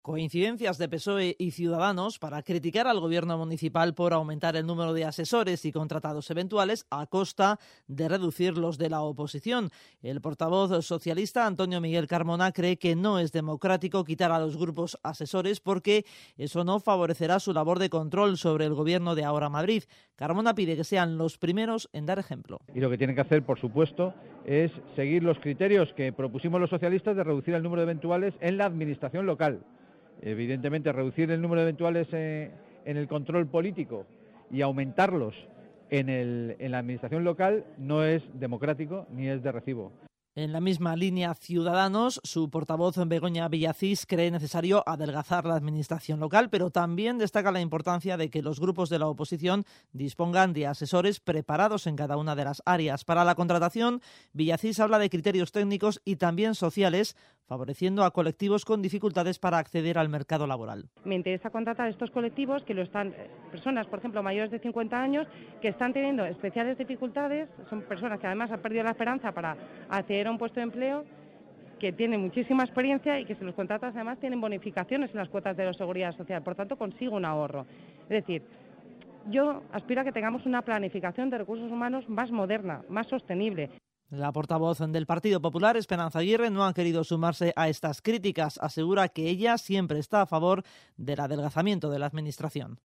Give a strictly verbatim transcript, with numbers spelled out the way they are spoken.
Coincidencias de P S O E y Ciudadanos para criticar al gobierno municipal por aumentar el número de asesores y contratados eventuales a costa de reducir los de la oposición. El portavoz socialista Antonio Miguel Carmona cree que no es democrático quitar a los grupos asesores porque eso no favorecerá su labor de control sobre el gobierno de Ahora Madrid. Carmona pide que sean los primeros en dar ejemplo. Y lo que tienen que hacer, por supuesto, es seguir los criterios que propusimos los socialistas de reducir el número de eventuales en la administración local. Evidentemente, reducir el número de eventuales eh, en el control político y aumentarlos en, el, en la administración local no es democrático ni es de recibo. En la misma línea Ciudadanos, su portavoz Begoña Villacís cree necesario adelgazar la administración local, pero también destaca la importancia de que los grupos de la oposición dispongan de asesores preparados en cada una de las áreas. Para la contratación, Villacís habla de criterios técnicos y también sociales, favoreciendo a colectivos con dificultades para acceder al mercado laboral. Me interesa contratar a estos colectivos que lo están, personas, por ejemplo, mayores de cincuenta años, que están teniendo especiales dificultades, son personas que además han perdido la esperanza para acceder a un puesto de empleo, que tienen muchísima experiencia y que si los contratas además tienen bonificaciones en las cuotas de la Seguridad Social, por tanto consigo un ahorro. Es decir, yo aspiro a que tengamos una planificación de recursos humanos más moderna, más sostenible. La portavoz del Partido Popular, Esperanza Aguirre, no ha querido sumarse a estas críticas. Asegura que ella siempre está a favor del adelgazamiento de la Administración.